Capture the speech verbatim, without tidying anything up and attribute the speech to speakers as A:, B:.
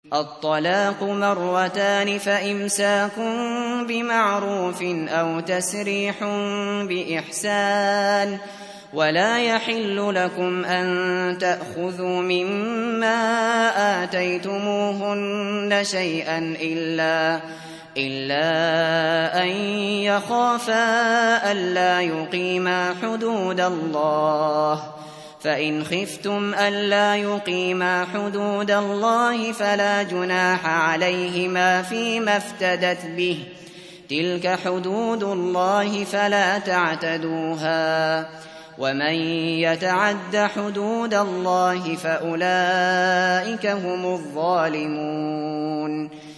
A: الطلاق مرتان فإمساك بمعروف أو تسريح بإحسان ولا يحل لكم أن تأخذوا مما آتيتموهن شيئا إلا إلا أن يخافا ألا يقيما حدود الله فإن خفتم ألا يقيما حدود الله فلا جناح عليهما فيما افتدت به تلك حدود الله فلا تعتدوها ومن يتعد حدود الله فأولئك هم الظالمون